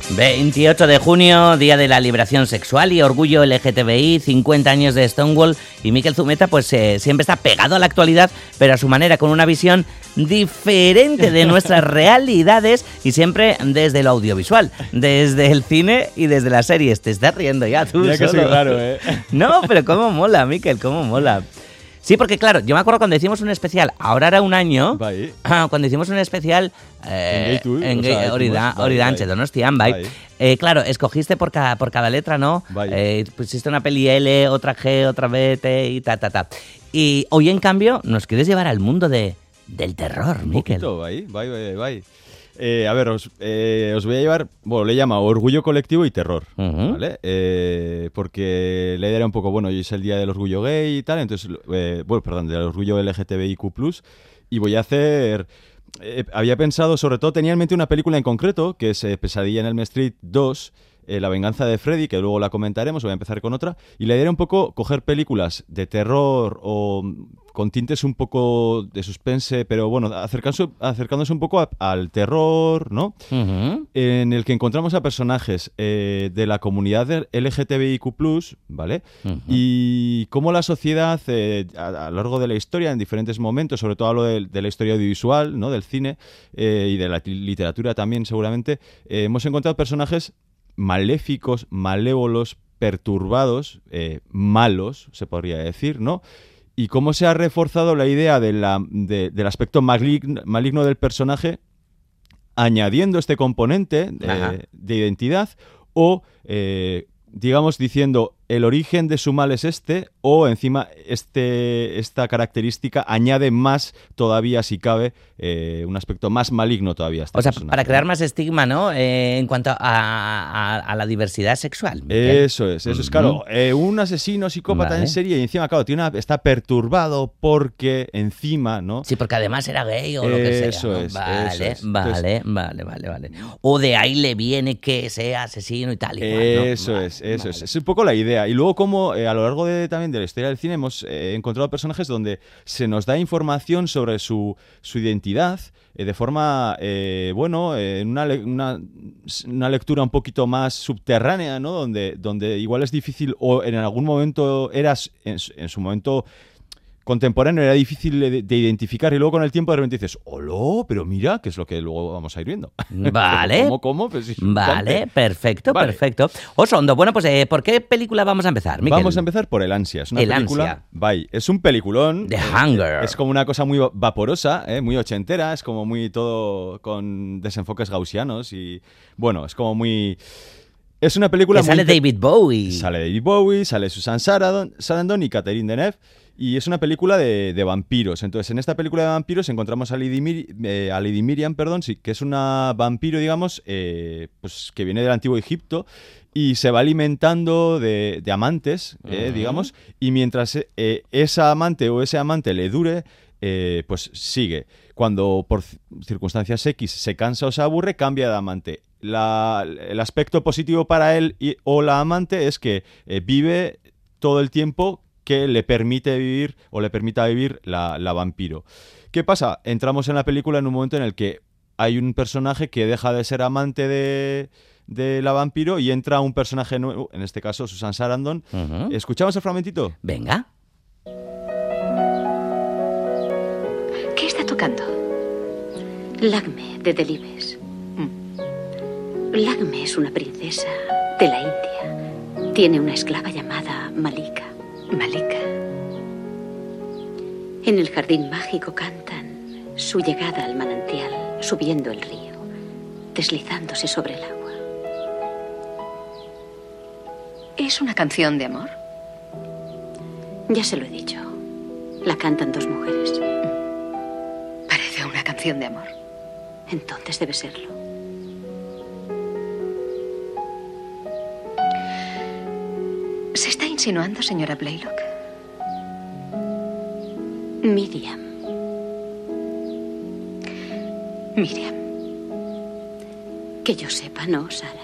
28 de junio, Día de la Liberación Sexual y Orgullo LGTBI, 50 años de Stonewall, y Miquel Zumeta pues siempre está pegado a la actualidad, pero a su manera, con una visión diferente de nuestras realidades y siempre desde lo audiovisual, desde el cine y desde las series. Te estás riendo ya tú Mira solo. que soy raro, ¿eh? No, pero cómo mola, Miquel, cómo mola. Sí, porque claro, yo me acuerdo cuando hicimos un especial, ahora era un año, cuando hicimos un especial hori da Antxe Donostian, bai. Claro, escogiste por cada letra, ¿no? Pusiste una peli L, otra G, otra B, T y ta. Y hoy, en cambio, nos quieres llevar al mundo del terror, Miquel. Bai. A ver, os voy a llevar, bueno, le llama Orgullo Colectivo y Terror, ¿vale? Porque la idea era un poco, bueno, hoy es el día del orgullo gay y tal, entonces, del orgullo LGTBIQ+, y voy a hacer... había pensado, sobre todo, tenía en mente una película en concreto, que es Pesadilla en Elm Street 2, La venganza de Freddy, que luego la comentaremos, voy a empezar con otra, y la idea era un poco coger películas de terror o con tintes un poco de suspense, pero bueno, acercándose un poco al terror, ¿no? En el que encontramos a personajes de la comunidad LGTBIQ+, ¿vale? Y cómo la sociedad, a lo largo de la historia, en diferentes momentos, sobre todo hablo de la historia audiovisual, ¿no? Del cine y de la literatura también, seguramente, hemos encontrado personajes maléficos, malévolos, perturbados, malos, se podría decir, ¿no? Y cómo se ha reforzado la idea del aspecto maligno del personaje añadiendo este componente de identidad o, digamos, diciendo el origen de su mal es este, o encima esta característica añade más todavía, si cabe, un aspecto más maligno todavía. O sea, para crear más estigma, ¿no? En cuanto a la diversidad sexual. Eso es, claro. Un asesino psicópata en serie y encima, claro, está perturbado porque encima, ¿no? Sí, porque además era gay o lo que sea. Eso es. Vale. O de ahí le viene que sea asesino y tal y cual, ¿no? Eso es. Es un poco la idea. Y luego como a lo largo también de la historia del cine hemos encontrado personajes donde se nos da información sobre su identidad de forma, en una lectura un poquito más subterránea, ¿no? Donde igual es difícil, o en algún momento en su momento contemporáneo era difícil de identificar, y luego con el tiempo de repente dices, ¡hola! Pero mira, que es lo que luego vamos a ir viendo. Vale. ¿Cómo? Pues sí, vale, perfecto. Oso Hondo, bueno, pues ¿por qué película vamos a empezar, Miquel? Vamos a empezar por El Ansia. Es una película. Es un peliculón. The Hunger. Es como una cosa muy vaporosa, muy ochentera, es como muy todo con desenfoques gaussianos y, bueno, es como muy... Es una película que sale David Bowie. Sale Susan Sarandon y Catherine Deneuve. Y es una película de vampiros. Entonces, en esta película de vampiros encontramos a Lady Miriam, que es una vampiro, digamos, pues que viene del antiguo Egipto y se va alimentando de amantes, digamos, y mientras esa amante o ese amante le dure, pues sigue. Cuando por circunstancias X se cansa o se aburre, cambia de amante. El aspecto positivo para él o la amante es que vive todo el tiempo que le permite vivir o le permita vivir la vampiro. ¿Qué pasa? Entramos en la película en un momento en el que hay un personaje que deja de ser amante de la vampiro y entra un personaje nuevo, en este caso Susan Sarandon. ¿Escuchamos el fragmentito? Venga. ¿Qué está tocando? Lagme, de Delibes. Lagme es una princesa de la India. Tiene una esclava llamada Malika. En el jardín mágico cantan su llegada al manantial, subiendo el río, deslizándose sobre el agua. ¿Es una canción de amor? Ya se lo he dicho. La cantan dos mujeres. Parece una canción de amor. Entonces debe serlo. ¿Se está insinuando, señora Blaylock? Miriam. Que yo sepa, no, Sara.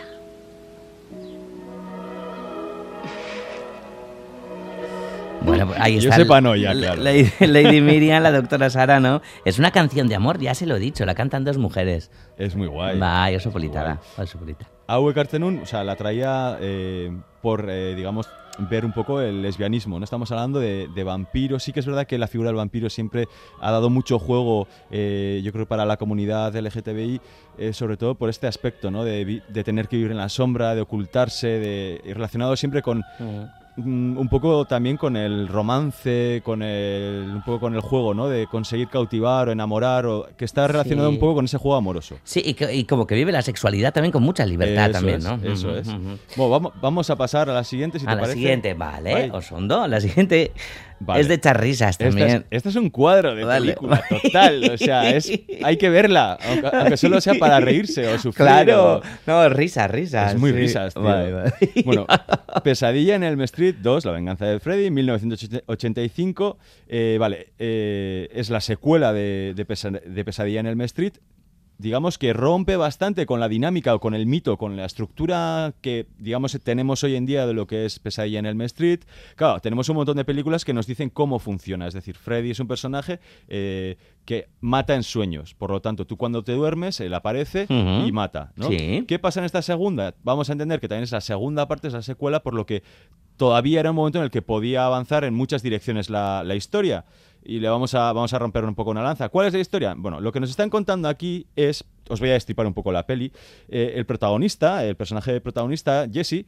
Bueno, pues ahí está. Yo sepa no ya, claro. Lady Miriam, la doctora Sara, ¿no? Es una canción de amor, ya se lo he dicho, la cantan dos mujeres. Es muy guay. Bai, oso polita da, oso polita. Hau ekartzen nun, o sea, la traía por, digamos, ver un poco el lesbianismo, ¿no? Estamos hablando de vampiros. Sí que es verdad que la figura del vampiro siempre ha dado mucho juego, yo creo, para la comunidad LGTBI, sobre todo por este aspecto, ¿no? De tener que vivir en la sombra, de ocultarse, relacionado siempre con... un poco también con el romance, un poco con el juego, ¿no? De conseguir cautivar o enamorar, o que está relacionado un poco con ese juego amoroso. Sí, y como que vive la sexualidad también con mucha libertad también, ¿no? Eso es. Bueno, vamos a pasar a la siguiente, si te parece. A la siguiente, vale. Osondo, la siguiente es de echar risas también. Este es un cuadro de película total, o sea, hay que verla, aunque solo sea para reírse o sufrir. Claro, no, risas. Es muy risas, tío. Vale. Bueno, Pesadilla en Elm Street 2, La venganza de Freddy, 1985. Es la secuela de Pesadilla en Elm Street. Digamos que rompe bastante con la dinámica o con el mito, con la estructura que, digamos, tenemos hoy en día de lo que es Pesadilla en Elm Street. Claro, tenemos un montón de películas que nos dicen cómo funciona. Es decir, Freddy es un personaje que mata en sueños. Por lo tanto, tú cuando te duermes, él aparece y mata, ¿no? Sí. ¿Qué pasa en esta segunda? Vamos a entender que también es la segunda parte, es la secuela, por lo que todavía era un momento en el que podía avanzar en muchas direcciones la historia. Y le vamos a romper un poco una lanza. ¿Cuál es la historia? Bueno, lo que nos están contando aquí es... Os voy a destripar un poco la peli. El personaje protagonista, Jesse,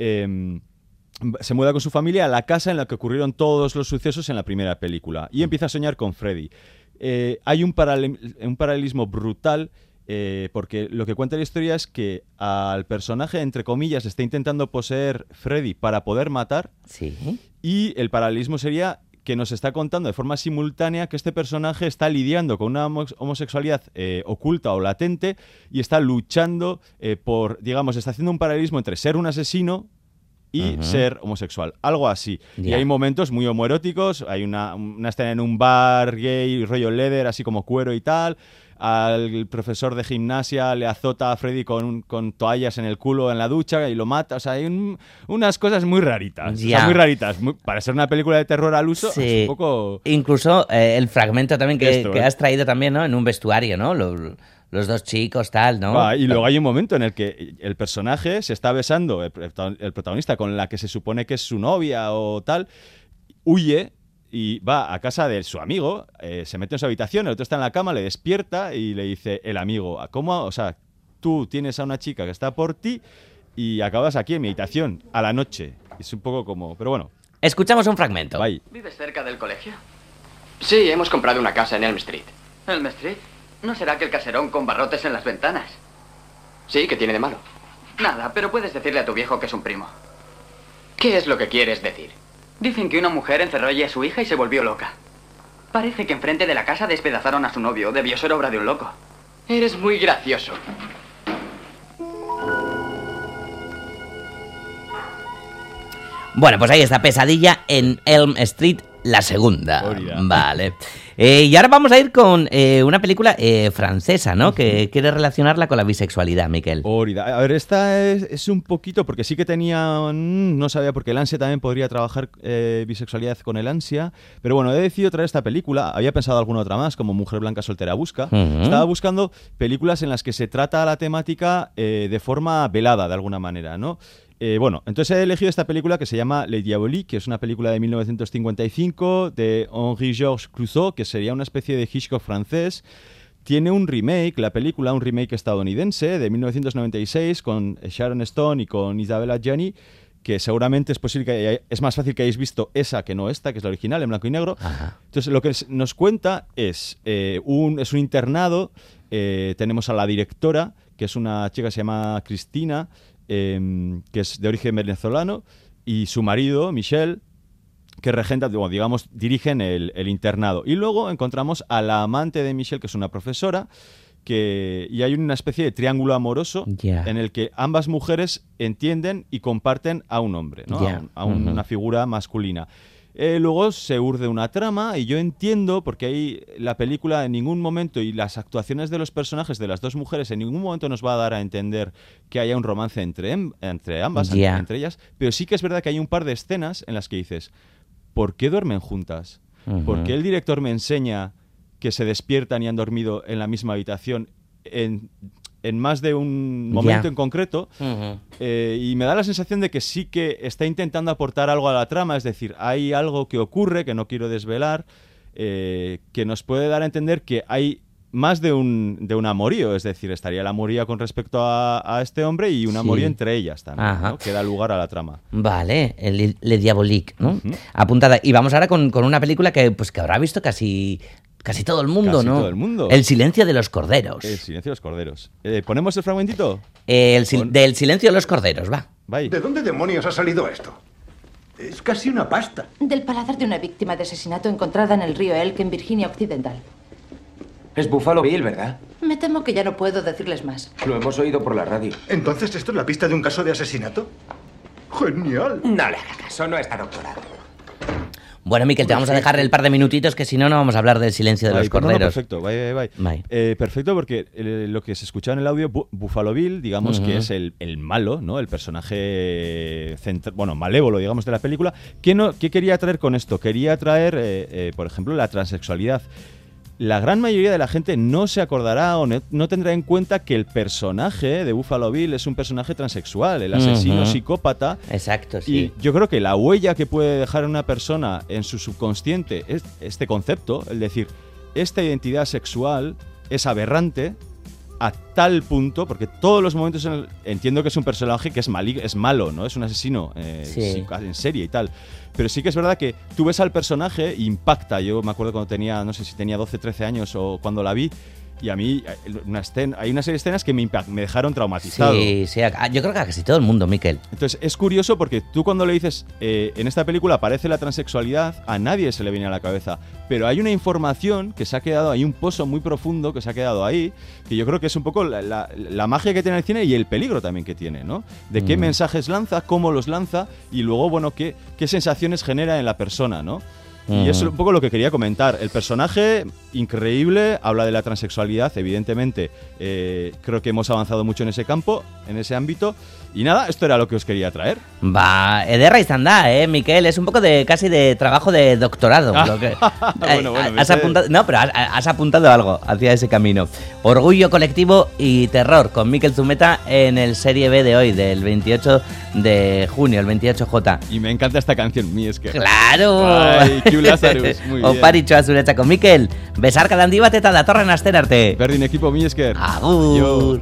se muda con su familia a la casa en la que ocurrieron todos los sucesos en la primera película. Y empieza a soñar con Freddy. Hay un paralelismo brutal... porque lo que cuenta la historia es que al personaje, entre comillas, está intentando poseer Freddy para poder matar. Sí. Y el paralelismo sería que nos está contando de forma simultánea que este personaje está lidiando con una homosexualidad oculta o latente y está luchando digamos, está haciendo un paralelismo entre ser un asesino y ser homosexual, algo así. Yeah. Y hay momentos muy homoeróticos, hay una escena en un bar gay, rollo leather, así como cuero y tal. Al profesor de gimnasia le azota a Freddy con toallas en el culo en la ducha y lo mata. O sea, hay unas cosas muy raritas. Yeah. O sea, muy raritas. Para ser una película de terror al uso, sí. Es un poco... Incluso el fragmento también que has traído también, ¿no? En un vestuario, ¿no? Los dos chicos, tal, ¿no? Y luego hay un momento en el que el personaje se está besando, el protagonista, con la que se supone que es su novia o tal, huye y va a casa de su amigo, se mete en su habitación, el otro está en la cama, le despierta y le dice el amigo, ¿cómo? O sea, tú tienes a una chica que está por ti y acabas aquí en mi habitación, a la noche. Es un poco como... Pero bueno. Escuchamos un fragmento. Bye. ¿Vives cerca del colegio? Sí, hemos comprado una casa en Elm Street. ¿Elm Street? ¿No será aquel caserón con barrotes en las ventanas? Sí, ¿qué tiene de malo? Nada, pero puedes decirle a tu viejo que es un primo. ¿Qué es lo que quieres decir? Dicen que una mujer encerró allí a su hija y se volvió loca. Parece que enfrente de la casa despedazaron a su novio. Debió ser obra de un loco. Eres muy gracioso. Bueno, pues ahí está, Pesadilla en Elm Street, la segunda. Orida. Vale. Y ahora vamos a ir con una película francesa, ¿no? Que quiere relacionarla con la bisexualidad, Miquel. Orida. A ver, esta es un poquito, porque sí que tenía... No sabía, porque el ansia también podría trabajar bisexualidad con el ansia. Pero bueno, he decidido traer esta película. Había pensado alguna otra más, como Mujer Blanca Soltera Busca. Estaba buscando películas en las que se trata la temática de forma velada, de alguna manera, ¿no? Bueno, entonces he elegido esta película que se llama Les Diaboliques, que es una película de 1955 de Henri-Georges Clouzot, que sería una especie de Hitchcock francés. Tiene un remake, la película, un remake estadounidense de 1996 con Sharon Stone y con Isabella Gianni, que seguramente es posible que es más fácil que hayáis visto esa que no esta, que es la original, en blanco y negro. Ajá. Entonces lo que nos cuenta es un internado, tenemos a la directora, que es una chica que se llama Cristina, que es de origen venezolano, y su marido, Michel, que regenta, digamos, dirigen el internado. Y luego encontramos a la amante de Michel, que es una profesora, y hay una especie de triángulo amoroso en el que ambas mujeres entienden y comparten a un hombre, ¿no? A una figura masculina. Luego se urde una trama y yo entiendo, porque ahí la película en ningún momento y las actuaciones de los personajes de las dos mujeres en ningún momento nos va a dar a entender que haya un romance entre ambas, entre ellas, pero sí que es verdad que hay un par de escenas en las que dices, ¿por qué duermen juntas? ¿Por qué el director me enseña que se despiertan y han dormido en la misma habitación en más de un momento en concreto? Y me da la sensación de que sí que está intentando aportar algo a la trama, es decir, hay algo que ocurre, que no quiero desvelar, que nos puede dar a entender que hay más de un amorío, es decir, estaría el amorío con respecto a este hombre y un amorío entre ellas también, ¿no? Que da lugar a la trama. Vale, Le Diabolique, ¿no? Apuntada. Y vamos ahora con una película que habrá visto casi todo el mundo, casi ¿no? Todo el mundo. El silencio de los corderos. El silencio de los corderos. ¿Ponemos el fragmentito? Del silencio de los corderos, va. Bye. ¿De dónde demonios ha salido esto? Es casi una pasta. Del paladar de una víctima de asesinato encontrada en el río Elk en Virginia Occidental. Es Buffalo Bill, ¿verdad? Me temo que ya no puedo decirles más. Lo hemos oído por la radio. ¿Entonces esto es la pista de un caso de asesinato? ¡Genial! No le haga caso, no está doctorado. Bueno, Miquel, te vamos a dejar el par de minutitos que si no, no vamos a hablar del silencio de los corderos. No, perfecto, bye. Perfecto, porque lo que se escucha en el audio, Buffalo Bill, digamos que es el malo, ¿no? El personaje malévolo, digamos, de la película. ¿Qué quería traer con esto? Quería traer, por ejemplo, la transexualidad. La gran mayoría de la gente no se acordará o no tendrá en cuenta que el personaje de Buffalo Bill es un personaje transexual, el asesino psicópata. Exacto, sí. Y yo creo que la huella que puede dejar una persona en su subconsciente es este concepto, es decir, esta identidad sexual es aberrante a tal punto, porque todos los momentos entiendo que es un personaje que es malo, ¿no? Es un asesino en serie y tal. Pero sí que es verdad que tú ves al personaje e impacta. Yo me acuerdo cuando tenía, no sé si tenía 12, 13 años o cuando la vi, y a mí hay una serie de escenas que me dejaron traumatizado. Sí, yo creo que a casi todo el mundo, Miquel. Entonces es curioso porque tú cuando le dices, en esta película aparece la transexualidad, a nadie se le viene a la cabeza. Pero hay una información que se ha quedado, hay un pozo muy profundo que se ha quedado ahí, que yo creo que es un poco la magia que tiene el cine y el peligro también que tiene, ¿no? De qué mensajes lanza, cómo los lanza y luego, bueno, qué sensaciones genera en la persona, ¿no? Y eso es un poco lo que quería comentar. El personaje, increíble, habla de la transexualidad, evidentemente. Creo que hemos avanzado mucho en ese campo, en ese ámbito. Y nada, esto era lo que os quería traer. Va, ederra izan da, Miquel, es un poco casi de trabajo de doctorado. Lo que, bueno, has apuntado algo hacia ese camino. Orgullo colectivo y terror con Miquel Zumeta en el Serie B de hoy, del 28 de junio, el 28J. Y me encanta esta canción, mi es que... ¡Claro! Ay, Q Lazarus, muy bien. Oparitxoa zuretzako, Miquel, besarka handi bat eta datorren asten arte. Berdin equipo, mi esker. Agur!